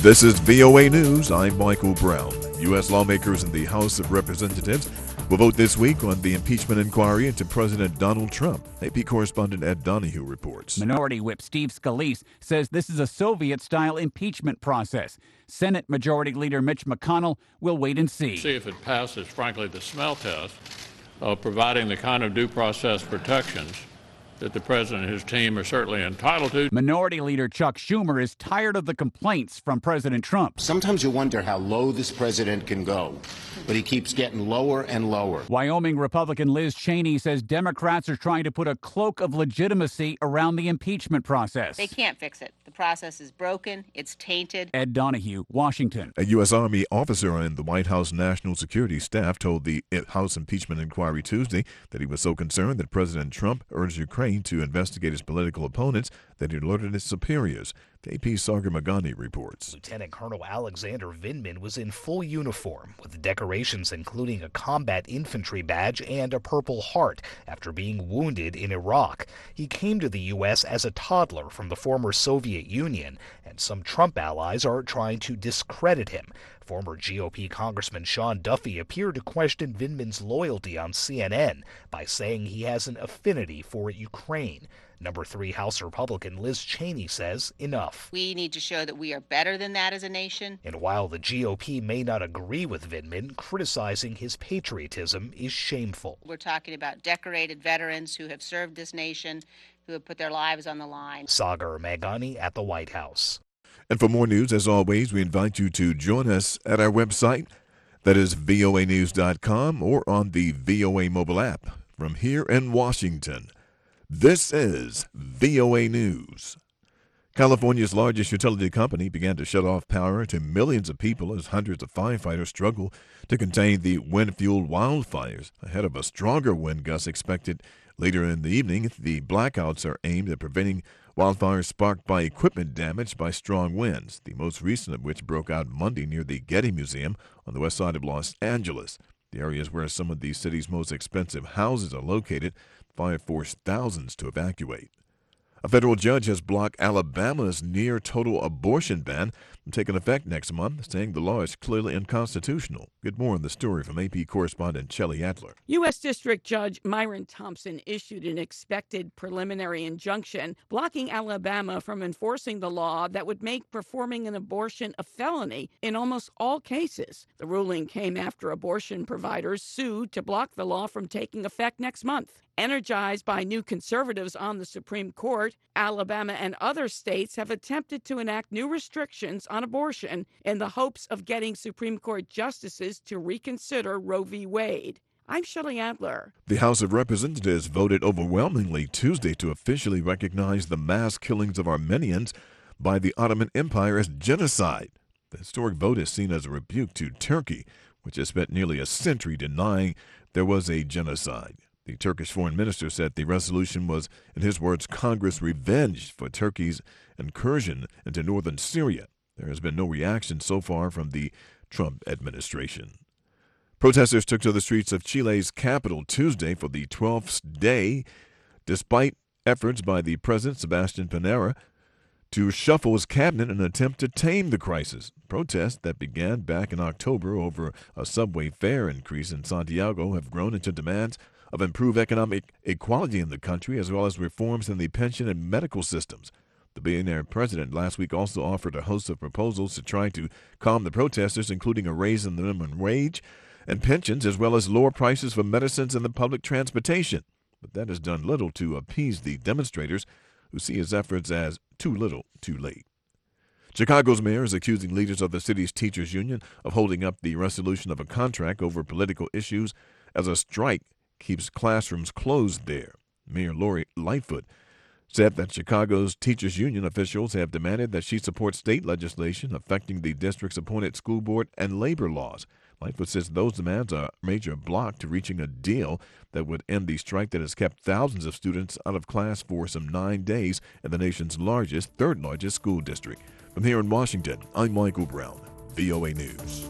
This is VOA News. I'm Michael Brown. U.S. lawmakers in the House of Representatives will vote this week on the impeachment inquiry into President Donald Trump. AP correspondent Ed Donahue reports. Minority Whip Steve Scalise says this is a Soviet-style impeachment process. Senate Majority Leader Mitch McConnell will wait and see. See if it passes, frankly, the smell test of providing the kind of due process protections that the president and his team are certainly entitled to. Minority Leader Chuck Schumer is tired of the complaints from President Trump. Sometimes you wonder how low this president can go, but he keeps getting lower and lower. Wyoming Republican Liz Cheney says Democrats are trying to put a cloak of legitimacy around the impeachment process. They can't fix it. The process is broken. It's tainted. Ed Donahue, Washington. A U.S. Army officer in the White House National Security Staff told the House impeachment inquiry Tuesday that he was so concerned that President Trump urged Ukraine to investigate his political opponents that he alerted his superiors. AP's Sagar Magani reports. Lieutenant Colonel Alexander Vindman was in full uniform with decorations including a combat infantry badge and a Purple Heart after being wounded in Iraq. He came to the U.S. as a toddler from the former Soviet Union, and some Trump allies are trying to discredit him. Former GOP Congressman Sean Duffy appeared to question Vindman's loyalty on CNN by saying he has an affinity for Ukraine. Number 3 House Republican Liz Cheney says enough. We need to show that we are better than that as a nation. And while the GOP may not agree with Vindman, criticizing his patriotism is shameful. We're talking about decorated veterans who have served this nation, who have put their lives on the line. Sagar Magani at the White House. And for more news, as always, we invite you to join us at our website, that is voanews.com, or on the VOA mobile app. From here in Washington, this is VOA News. California's largest utility company began to shut off power to millions of people as hundreds of firefighters struggle to contain the wind-fueled wildfires ahead of a stronger wind gust expected later in the evening. The blackouts are aimed at preventing wildfires sparked by equipment damaged by strong winds, the most recent of which broke out Monday near the Getty Museum on the west side of Los Angeles. The areas where some of the city's most expensive houses are located. Fire forced thousands to evacuate. A federal judge has blocked Alabama's near-total abortion ban from taking effect next month, saying the law is clearly unconstitutional. Get more on the story from AP correspondent Shelley Adler. U.S. District Judge Myron Thompson issued an expected preliminary injunction blocking Alabama from enforcing the law that would make performing an abortion a felony in almost all cases. The ruling came after abortion providers sued to block the law from taking effect next month. Energized by new conservatives on the Supreme Court, Alabama and other states have attempted to enact new restrictions on abortion in the hopes of getting Supreme Court justices to reconsider Roe v. Wade. I'm Shelley Adler. The House of Representatives voted overwhelmingly Tuesday to officially recognize the mass killings of Armenians by the Ottoman Empire as genocide. The historic vote is seen as a rebuke to Turkey, which has spent nearly a century denying there was a genocide. The Turkish foreign minister said the resolution was, in his words, Congress' revenge for Turkey's incursion into northern Syria. There has been no reaction so far from the Trump administration. Protesters took to the streets of Chile's capital Tuesday for the 12th day, despite efforts by the president, Sebastián Piñera, to shuffle his cabinet in an attempt to tame the crisis. Protests that began back in October over a subway fare increase in Santiago have grown into demands of improved economic equality in the country, as well as reforms in the pension and medical systems. The billionaire president last week also offered a host of proposals to try to calm the protesters, including a raise in the minimum wage and pensions, as well as lower prices for medicines and the public transportation. But that has done little to appease the demonstrators, who see his efforts as too little, too late. Chicago's mayor is accusing leaders of the city's teachers union of holding up the resolution of a contract over political issues as a strike keeps classrooms closed there. Mayor Lori Lightfoot said that Chicago's teachers union officials have demanded that she support state legislation affecting the district's appointed school board and labor laws. Lightfoot says those demands are a major block to reaching a deal that would end the strike that has kept thousands of students out of class for some 9 days in the nation's third largest school district. From here in Washington, I'm Michael Brown, VOA News.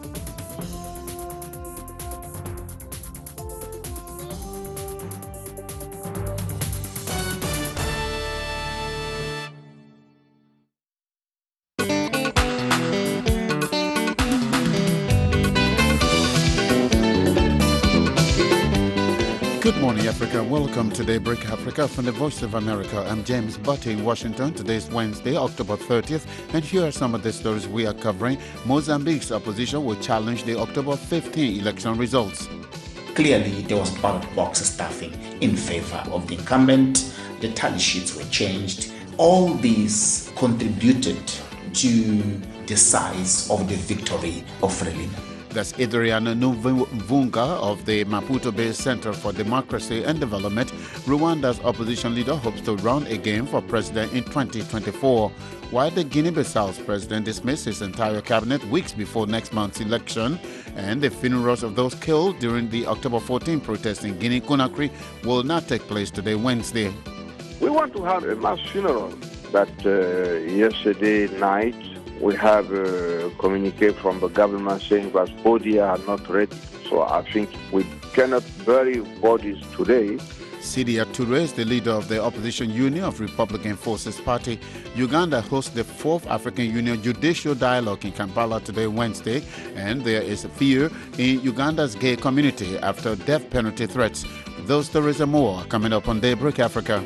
Good morning, Africa. Welcome to Daybreak Africa from the Voice of America. I'm James Butte in Washington. Today is Wednesday, October 30th, and here are some of the stories we are covering. Mozambique's opposition will challenge the October 15 election results. Clearly, there was ballot box stuffing in favor of the incumbent. The tally sheets were changed. All these contributed to the size of the victory of Frelimo. That's Adriana Nuvunga of the Maputo-based Center for Democracy and Development. Rwanda's opposition leader hopes to run again for president in 2024, while the Guinea-Bissau's president dismissed his entire cabinet weeks before next month's election. And the funerals of those killed during the October 14 protests in Guinea-Conakry will not take place today, Wednesday. We want to have a mass funeral, but yesterday night we have a communique from the government saying that bodies are not ready. So I think we cannot bury bodies today. Sidia Toure is the leader of the opposition Union of Republican Forces Party. Uganda hosts the 4th African Union Judicial Dialogue in Kampala today, Wednesday, and there is fear in Uganda's gay community after death penalty threats. Those stories and more coming up on Daybreak Africa.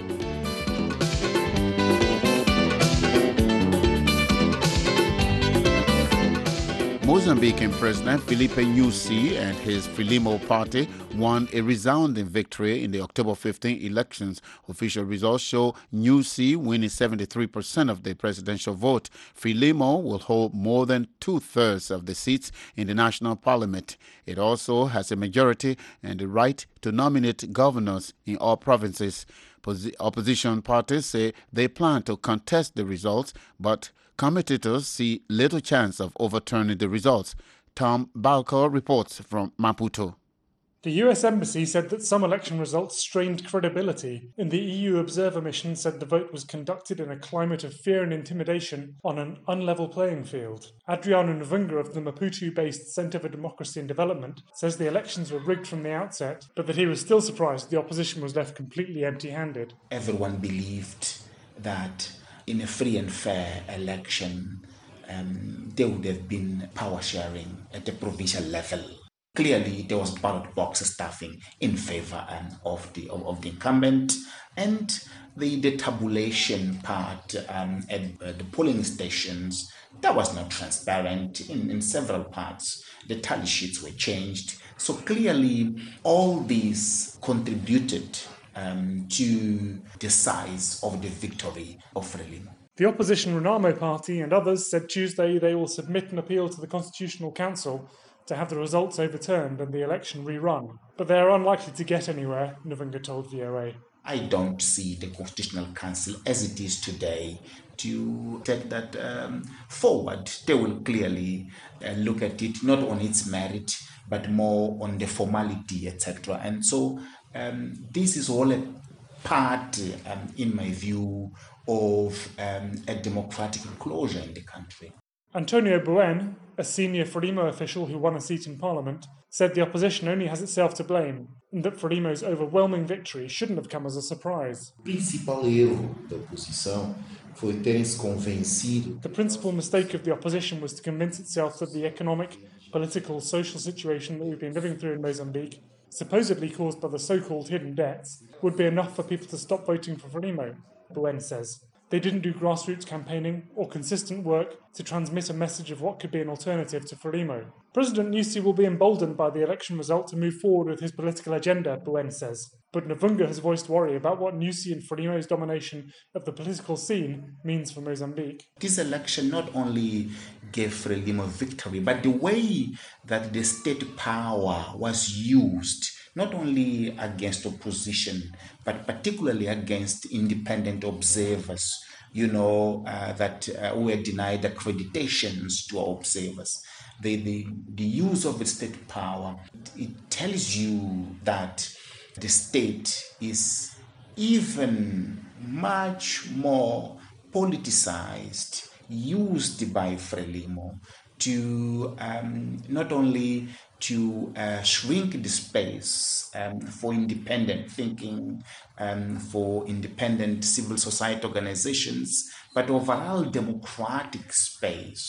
Mozambican President Filipe Nyusi and his Frelimo party won a resounding victory in the October 15 elections. Official results show Nyusi winning 73% of the presidential vote. Frelimo will hold more than two-thirds of the seats in the national parliament. It also has a majority and the right to nominate governors in all provinces. Opposition parties say they plan to contest the results, but commentators see little chance of overturning the results. Tom Balco reports from Maputo. The US Embassy said that some election results strained credibility, and the EU observer mission said the vote was conducted in a climate of fear and intimidation on an unlevel playing field. Adriano Nvunga of the Maputo-based Center for Democracy and Development says the elections were rigged from the outset, but that he was still surprised the opposition was left completely empty-handed. Everyone believed that in a free and fair election, there would have been power sharing at the provincial level. Clearly, there was ballot box stuffing in favor of the incumbent, and the tabulation part at the polling stations, that was not transparent in several parts. The tally sheets were changed. So clearly, all these contributed to the size of the victory of Frelimo. The opposition Renamo Party and others said Tuesday they will submit an appeal to the Constitutional Council to have the results overturned and the election rerun. But they are unlikely to get anywhere, Nvunga told VOA. I don't see the Constitutional Council as it is today to take that forward. They will clearly look at it not on its merit, but more on the formality, etc. And so this is all a part, in my view, of a democratic closure in the country. Antonio Buen, a senior Frelimo official who won a seat in Parliament, said the opposition only has itself to blame and that Frelimo's overwhelming victory shouldn't have come as a surprise. The principal mistake of the opposition was to convince itself that the economic, political, social situation that we've been living through in Mozambique, supposedly caused by the so-called hidden debts, would be enough for people to stop voting for Frelimo, Buen says. They didn't do grassroots campaigning or consistent work to transmit a message of what could be an alternative to Frelimo. President Nyusi will be emboldened by the election result to move forward with his political agenda, Buen says. But Nvunga has voiced worry about what Nyusi and Frelimo's domination of the political scene means for Mozambique. This election not only gave Frelimo victory, but the way that the state power was used, not only against opposition, but particularly against independent observers, that were denied accreditations to our observers. The use of the state power, it tells you that the state is even much more politicized, used by Frelimo to not only to shrink the space for independent thinking, for independent civil society organizations, but overall democratic space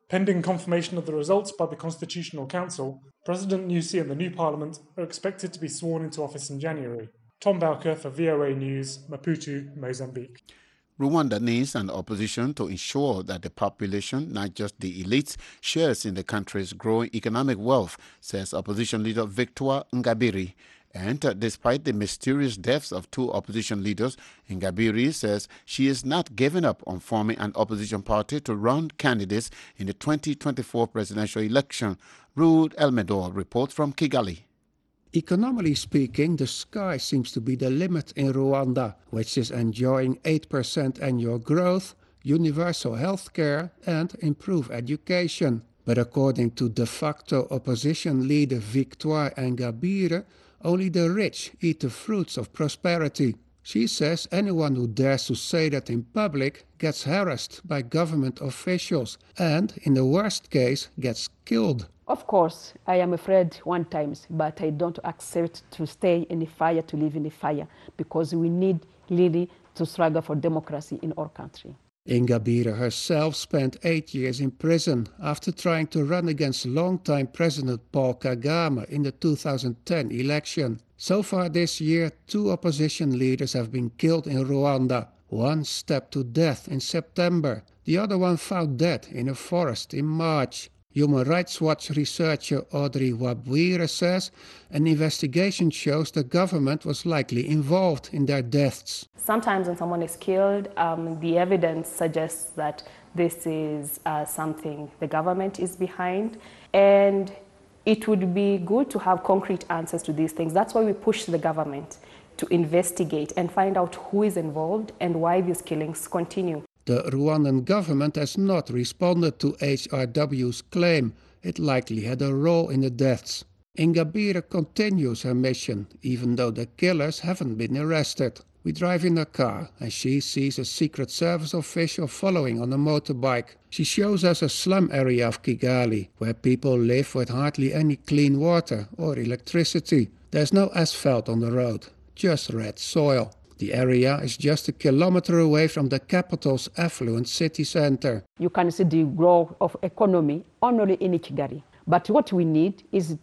Pending confirmation of the results by the Constitutional Council, President Nyusi and the new parliament are expected to be sworn into office in January. Tom Bowker for VOA News, Maputo, Mozambique. Rwanda needs an opposition to ensure that the population, not just the elites, shares in the country's growing economic wealth, says opposition leader Victoire Ingabire. And despite the mysterious deaths of two opposition leaders, Ingabire says she is not giving up on forming an opposition party to run candidates in the 2024 presidential election. Ruud Elmedor reports from Kigali. Economically speaking, the sky seems to be the limit in Rwanda, which is enjoying 8% annual growth, universal health care and improved education. But according to de facto opposition leader Victoire Ingabire, only the rich eat the fruits of prosperity. She says anyone who dares to say that in public gets harassed by government officials and, in the worst case, gets killed. Of course, I am afraid one times, but I don't accept to stay in the fire, to live in the fire, because we need really to struggle for democracy in our country. Ingabire herself spent 8 years in prison after trying to run against longtime President Paul Kagame in the 2010 election. So far this year, 2 opposition leaders have been killed in Rwanda. One stabbed to death in September, the other one found dead in a forest in March. Human Rights Watch researcher Audrey Wabwire says an investigation shows the government was likely involved in their deaths. Sometimes when someone is killed, the evidence suggests that this is something the government is behind, and it would be good to have concrete answers to these things. That's why we push the government to investigate and find out who is involved and why these killings continue. The Rwandan government has not responded to HRW's claim it likely had a role in the deaths. Ingabire continues her mission, even though the killers haven't been arrested. We drive in a car and she sees a Secret Service official following on a motorbike. She shows us a slum area of Kigali, where people live with hardly any clean water or electricity. There's no asphalt on the road, just red soil. The area is just 1 kilometer away from the capital's affluent city center. You can see the growth of economy only in Kigali. But what we need is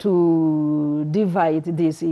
to divide this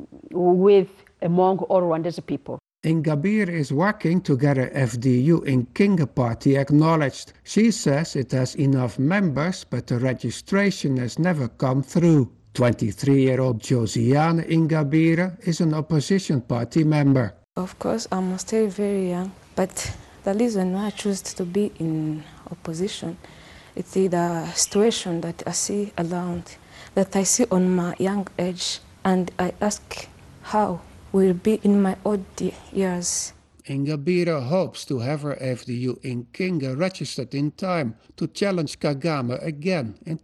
with among all Rwanda's people. Ingabire is working to get a FDU in Kinga party acknowledged. She says it has enough members, but the registration has never come through. 23-year-old Josiane Ingabire is an opposition party member. Of course, I'm still very young, but the reason why I choose to be in opposition is the situation that I see around, that I see on my young age, and I ask how will be in my old years. Ingabire hopes to have her FDU in Kinga registered in time to challenge Kagame again in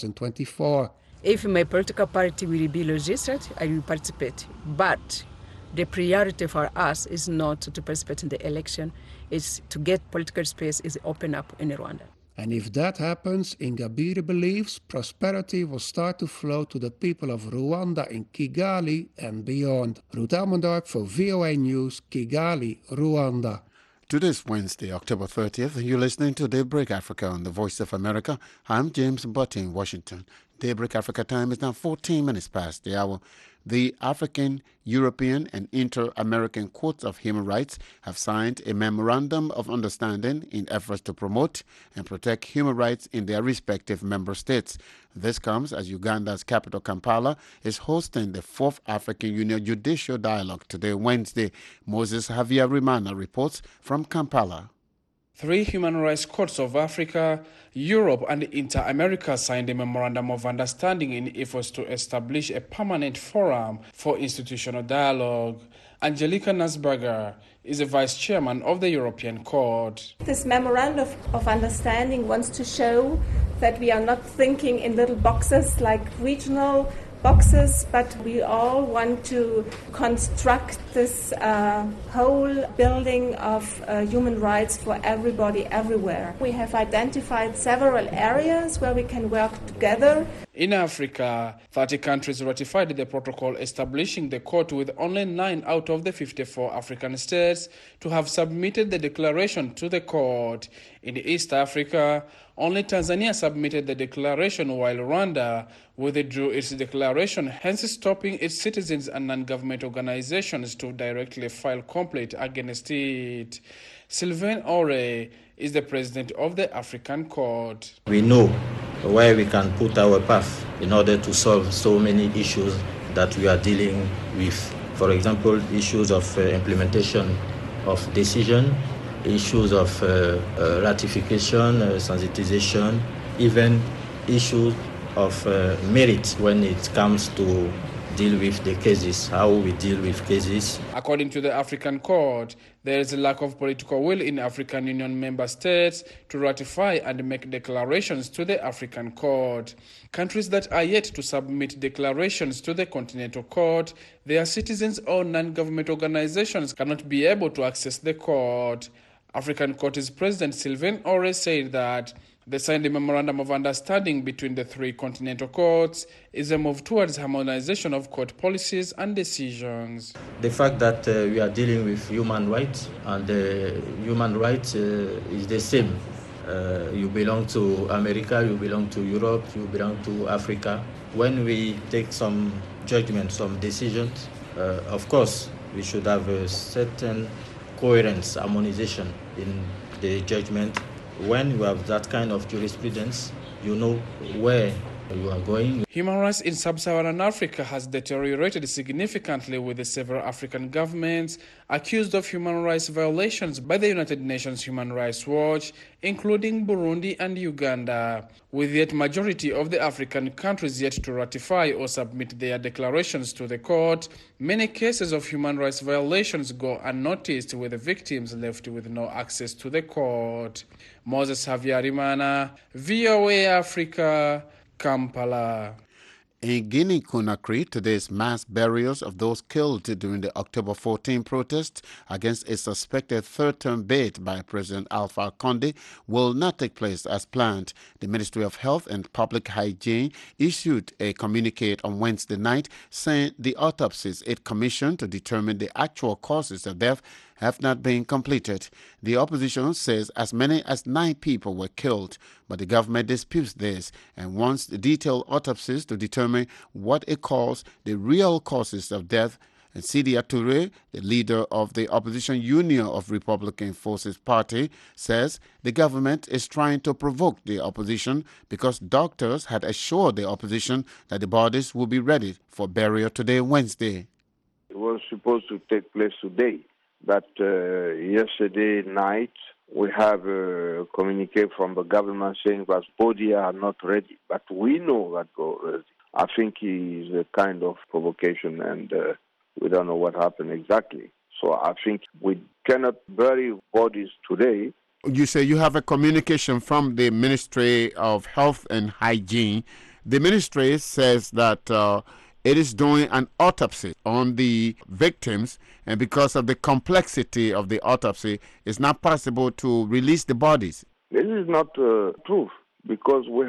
2024. If my political party will be registered, I will participate. But the priority for us is not to participate in the election, it's to get political space is open up in Rwanda. And if that happens, Ingabire believes prosperity will start to flow to the people of Rwanda in Kigali and beyond. Ruud Elmendorp for VOA News, Kigali, Rwanda. Today's Wednesday, October 30th, and you're listening to Daybreak Africa on the Voice of America. I'm James Butte in Washington. Daybreak Africa time is now 14 minutes past the hour. The African, European, and Inter-American Courts of Human Rights have signed a memorandum of understanding in efforts to promote and protect human rights in their respective member states. This comes as Uganda's capital, Kampala, is hosting the 4th African Union Judicial Dialogue today, Wednesday. Moses Havyarimana reports from Kampala. 3 human rights courts of Africa, Europe, and Inter-America signed a memorandum of understanding in efforts to establish a permanent forum for institutional dialogue. Angelika Nasberger is the vice chairman of the European Court. This memorandum of understanding wants to show that we are not thinking in little boxes like regional boxes, but we all want to construct this whole building of human rights for everybody, everywhere. We have identified several areas where we can work together. In Africa, 30 countries ratified the protocol establishing the court, with only 9 out of the 54 African states to have submitted the declaration to the court. In East Africa, only Tanzania submitted the declaration, while Rwanda withdrew its declaration, hence stopping its citizens and non-government organizations to directly file complaint against it. Sylvain Ore is the president of the African Court. We know where we can put our path in order to solve so many issues that we are dealing with. For example, issues of implementation of decision, issues of ratification, sensitization, even issues of merit when it comes to deal with the cases, how we deal with cases. According to the African Court, there is a lack of political will in African Union member states to ratify and make declarations to the African Court. Countries that are yet to submit declarations to the Continental Court, their citizens or non-government organizations cannot be able to access the court. African Court's President Sylvain Ore said that the signed memorandum of understanding between the 3 continental courts is a move towards harmonization of court policies and decisions. The fact that we are dealing with human rights, and human rights is the same. You belong to America, you belong to Europe, you belong to Africa. When we take some judgment, some decisions, of course, we should have a certain coherence, harmonization in the judgment. When you have that kind of jurisprudence, you know where you are going. Human rights in sub-Saharan Africa has deteriorated significantly, with the several African governments accused of human rights violations by the United Nations Human Rights Watch, including Burundi and Uganda. With yet majority of the African countries yet to ratify or submit their declarations to the court, many cases of human rights violations go unnoticed, with the victims left with no access to the court. Moses Havyarimana, VOA Africa, Kampala. In Guinea-Conakry, today's mass burials of those killed during the October 14 protest against a suspected third-term bid by President Alpha Condé will not take place as planned. The Ministry of Health and Public Hygiene issued a communique on Wednesday night saying the autopsies it commissioned to determine the actual causes of death have not been completed. The opposition says as many as 9 people were killed, but the government disputes this and wants the detailed autopsies to determine what it calls the real causes of death. And Sidia Touré, the leader of the opposition Union of Republican Forces Party, says the government is trying to provoke the opposition because doctors had assured the opposition that the bodies will be ready for burial today, Wednesday. It was supposed to take place today, but yesterday night we have a communique from the government saying that bodies are not ready, but we know that go ready. I think it is a kind of provocation, and we don't know what happened exactly. So I think we cannot bury bodies today. You say you have a communication from the Ministry of Health and Hygiene. The ministry says that it is doing an autopsy on the victims, and because of the complexity of the autopsy, it's not possible to release the bodies. This is not proof, because we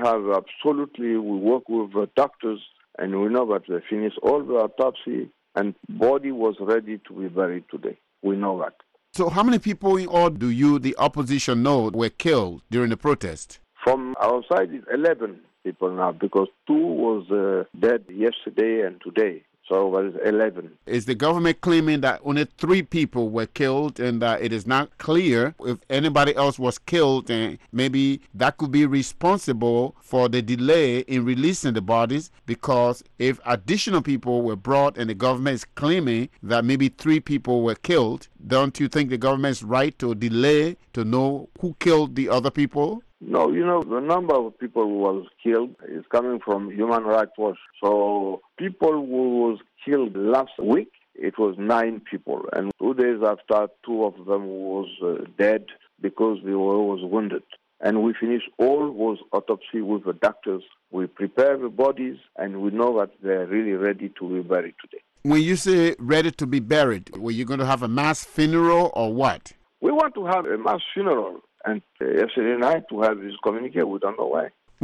work with doctors, and we know that they finished all the autopsy, and body was ready to be buried today. We know that. So how many people in all do you, the opposition, know were killed during the protest? From our side, it's 11 people now, because 2 was dead yesterday and today. So that is 11. Is the government claiming that only 3 people were killed, and that it is not clear if anybody else was killed, and maybe that could be responsible for the delay in releasing the bodies? Because if additional people were brought and the government is claiming that maybe 3 people were killed, don't you think the government is right to delay to know who killed the other people? No, the number of people who was killed is coming from Human Rights Watch. So people who was killed last week, it was 9 people. And 2 days after, 2 of them was dead because they was wounded. And we finished all was autopsy with the doctors. We prepare the bodies, and we know that they're really ready to be buried today. When you say ready to be buried, were you going to have a mass funeral or what? We want to have a mass funeral. And yesterday night we have this communique. We don't know why.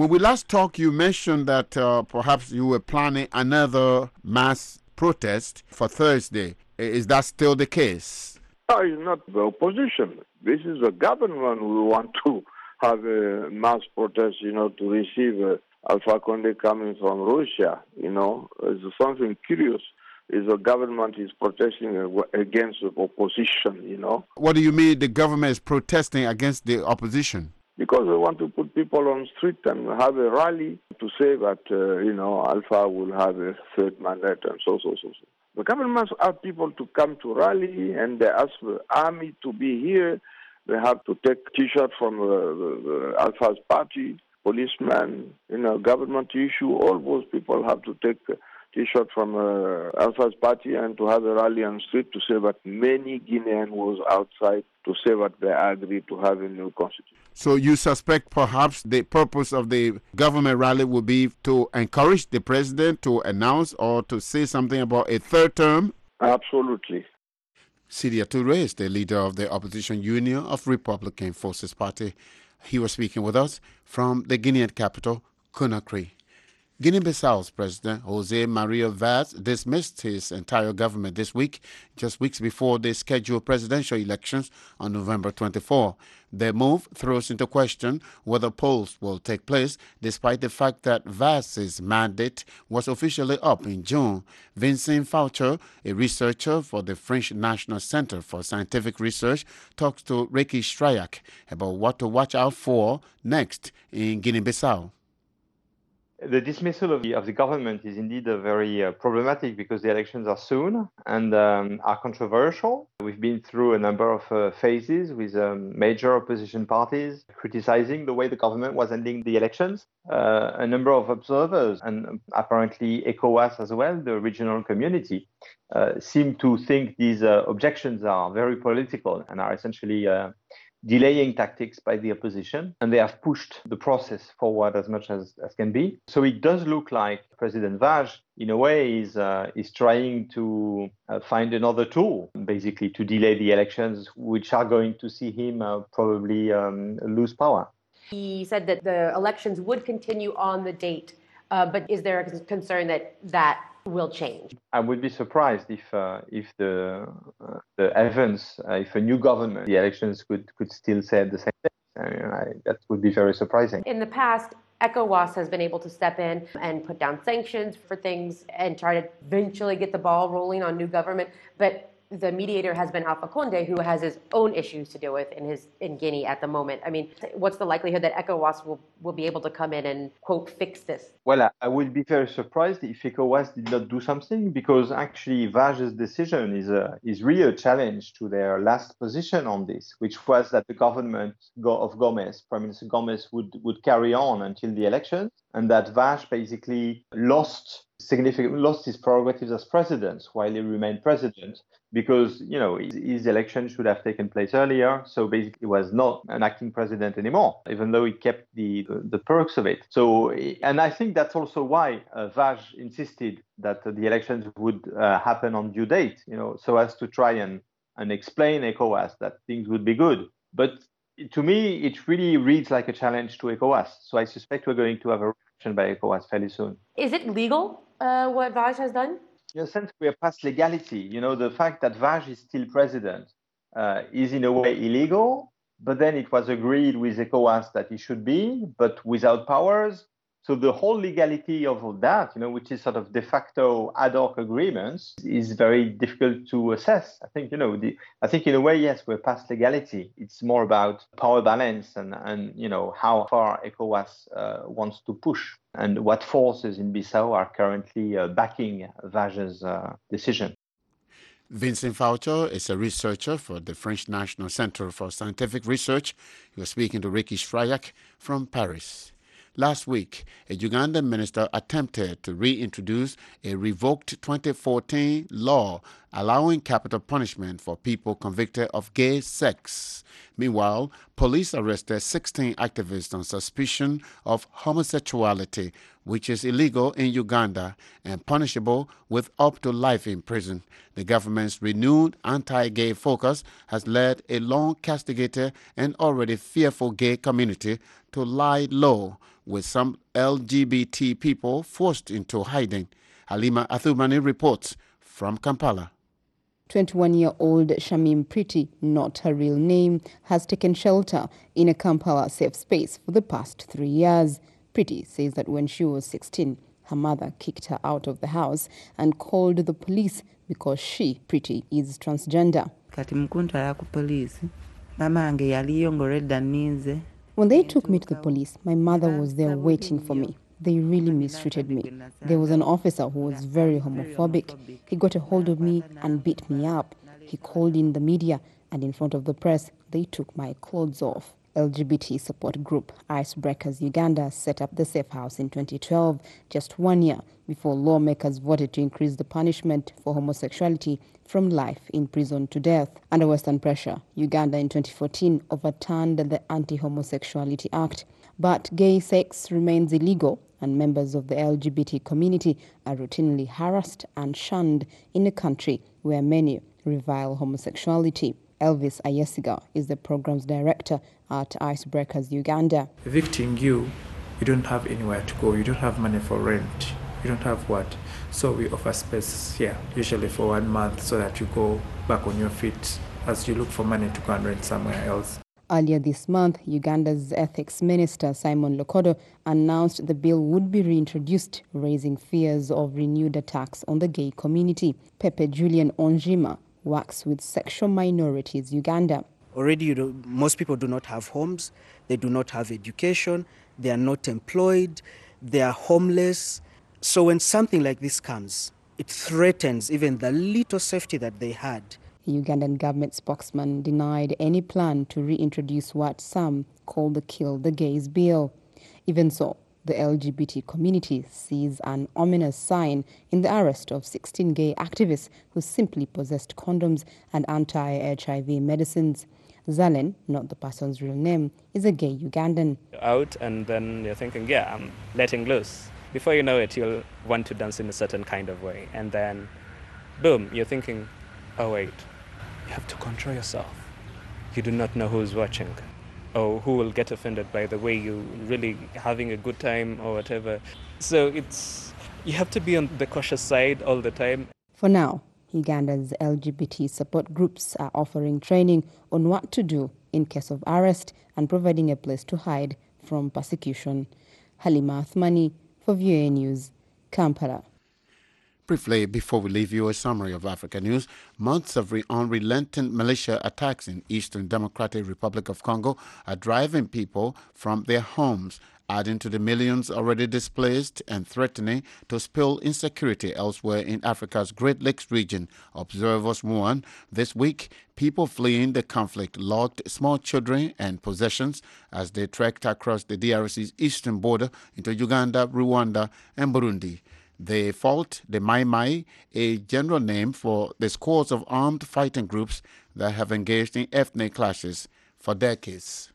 When we last talked, you mentioned that perhaps you were planning another mass protest for Thursday. Is that still the case? No, it's not the opposition. This is the government who want to have a mass protest, to receive Alpha Condé coming from Russia. It's something curious. Is the government is protesting against the opposition, What do you mean the government is protesting against the opposition? Because they want to put people on the street and have a rally to say that, Alpha will have a third mandate and so. The government ask people to come to rally, and they ask the army to be here. They have to take T-shirts from the Alpha's party, policemen, government issue. All those people have to take T-shirt from Alpha's party and to have a rally on the street to say that many Guineans was outside to say that they agree to have a new constitution. So you suspect perhaps the purpose of the government rally will be to encourage the president to announce or to say something about a third term? Absolutely. Sidia Toure is the leader of the opposition Union of Republican Forces Party. He was speaking with us from the Guinean capital, Conakry. Guinea-Bissau's President José María Vaz dismissed his entire government this week, just weeks before the scheduled presidential elections on November 24. Their move throws into question whether polls will take place, despite the fact that Vaz's mandate was officially up in June. Vincent Faucher, a researcher for the French National Center for Scientific Research, talks to Ricky Strayak about what to watch out for next in Guinea-Bissau. The dismissal of the government is indeed very problematic because the elections are soon and are controversial. We've been through a number of phases with major opposition parties criticizing the way the government was ending the elections. A number of observers and apparently ECOWAS as well, the regional community, seem to think these objections are very political and are essentially delaying tactics by the opposition, and they have pushed the process forward as much as can be. So it does look like President Vaz, in a way, is trying to find another tool, basically, to delay the elections, which are going to see him probably lose power. He said that the elections would continue on the date, but is there a concern that will change? I would be surprised if the events, if a new government, the elections could still say at the same time. That would be very surprising. In the past, ECOWAS has been able to step in and put down sanctions for things and try to eventually get the ball rolling on new government. But the mediator has been Alpha Condé, who has his own issues to deal with in Guinea at the moment. I mean, what's the likelihood that ECOWAS will be able to come in and, quote, fix this? Well, I would be very surprised if ECOWAS did not do something, because actually Vaz's decision is really a challenge to their last position on this, which was that the government of Gomez, Prime Minister Gomez, would carry on until the elections, and that Vaz basically lost his prerogatives as president while he remained president, because his election should have taken place earlier. So basically, he was not an acting president anymore, even though he kept the perks of it. So, and I think that's also why Vaz insisted that the elections would happen on due date, so as to try and explain ECOWAS that things would be good. But to me, it really reads like a challenge to ECOWAS. So I suspect we're going to have a reaction by ECOWAS fairly soon. Is it legal, what Vaz has done? In a sense, we are past legality. The fact that Vaz is still president is in a way illegal, but then it was agreed with ECOWAS that he should be, but without powers. So the whole legality of all that, which is sort of de facto ad hoc agreements, is very difficult to assess. I think, I think in a way, yes, we're past legality. It's more about power balance and how far ECOWAS wants to push and what forces in Bissau are currently backing Vaz's decision. Vincent Faucher is a researcher for the French National Center for Scientific Research. He was speaking to Ricky Strayak from Paris. Last week, a Ugandan minister attempted to reintroduce a revoked 2014 law allowing capital punishment for people convicted of gay sex. Meanwhile, police arrested 16 activists on suspicion of homosexuality, which is illegal in Uganda and punishable with up to life in prison. The government's renewed anti-gay focus has led a long castigated and already fearful gay community to lie low, with some LGBT people forced into hiding. Halima Athumani reports from Kampala. 21-year-old Shamim Priti, not her real name, has taken shelter in a Kampala safe space for the past 3 years. Priti says that when she was 16, her mother kicked her out of the house and called the police because she, Priti, is transgender. When they took me to the police, my mother was there waiting for me. They really mistreated me. There was an officer who was very homophobic. He got a hold of me and beat me up. He called in the media, and in front of the press, they took my clothes off. LGBT support group Icebreakers Uganda set up the safe house in 2012, just 1 year before lawmakers voted to increase the punishment for homosexuality from life in prison to death. Under Western pressure, Uganda in 2014 overturned the Anti-Homosexuality Act. But gay sex remains illegal, and members of the LGBT community are routinely harassed and shunned in a country where many revile homosexuality. Elvis Ayesiga is the program's director at Icebreakers Uganda. Evicting you don't have anywhere to go. You don't have money for rent. You don't have what? So we offer space here, usually for 1 month, so that you go back on your feet as you look for money to go and rent somewhere else. Earlier this month, Uganda's ethics minister, Simon Lokodo, announced the bill would be reintroduced, raising fears of renewed attacks on the gay community. Pepe Julian Onjima works with Sexual Minorities Uganda. Already, most people do not have homes, they do not have education, they are not employed, they are homeless. So when something like this comes, it threatens even the little safety that they had. The Ugandan government spokesman denied any plan to reintroduce what some call the Kill the Gays bill. Even so, the LGBT community sees an ominous sign in the arrest of 16 gay activists who simply possessed condoms and anti-HIV medicines. Zalen, not the person's real name, is a gay Ugandan. Out and then you're thinking, yeah, I'm letting loose. Before you know it, you'll want to dance in a certain kind of way. And then, boom, you're thinking, oh wait, you have to control yourself. You do not know who's watching or who will get offended by the way you really having a good time or whatever. So you have to be on the cautious side all the time. For now, Uganda's LGBT support groups are offering training on what to do in case of arrest and providing a place to hide from persecution. Halima Athmani for VOA News, Kampala. Briefly, before we leave you, a summary of Africa news. Months of unrelenting militia attacks in Eastern Democratic Republic of Congo are driving people from their homes, adding to the millions already displaced and threatening to spill insecurity elsewhere in Africa's Great Lakes region. Observers warn this week people fleeing the conflict logged small children and possessions as they trekked across the DRC's eastern border into Uganda, Rwanda, and Burundi. They fault the Mai Mai, a general name for the scores of armed fighting groups that have engaged in ethnic clashes for decades.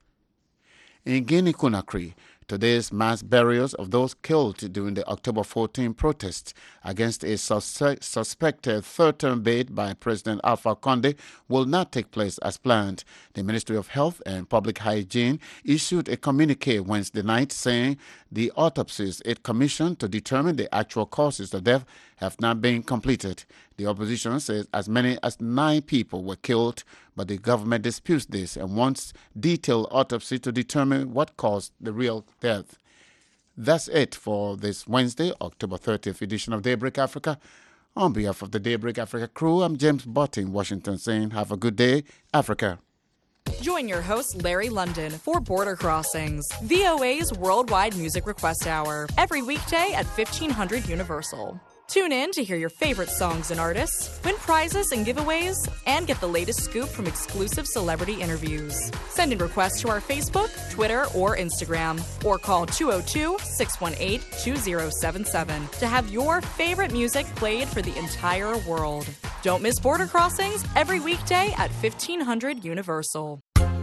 In Guinea-Conakry, today's mass burials of those killed during the October 14 protests against a suspected third-term bid by President Alpha Condé will not take place as planned. The Ministry of Health and Public Hygiene issued a communique Wednesday night saying the autopsies it commissioned to determine the actual causes of death have not been completed. The opposition says as many as 9 people were killed, but the government disputes this and wants detailed autopsy to determine what caused the real death. That's it for this Wednesday, October 30th edition of Daybreak Africa. On behalf of the Daybreak Africa crew, I'm James Butt in Washington saying have a good day, Africa. Join your host, Larry London, for Border Crossings, VOA's worldwide music request hour, every weekday at 1500 Universal. Tune in to hear your favorite songs and artists, win prizes and giveaways, and get the latest scoop from exclusive celebrity interviews. Send in requests to our Facebook, Twitter, or Instagram, or call 202-618-2077 to have your favorite music played for the entire world. Don't miss Border Crossings every weekday at 1500 Universal.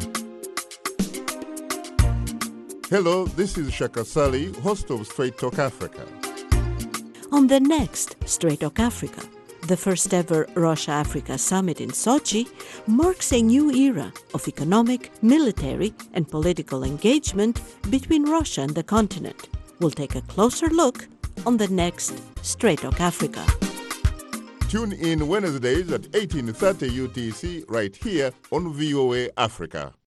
Hello, this is Shaka Sali, host of Straight Talk Africa. On the next Straight Talk Africa, the first ever Russia-Africa summit in Sochi marks a new era of economic, military, and political engagement between Russia and the continent. We'll take a closer look on the next Straight Talk Africa. Tune in Wednesdays at 18:30 UTC right here on VOA Africa.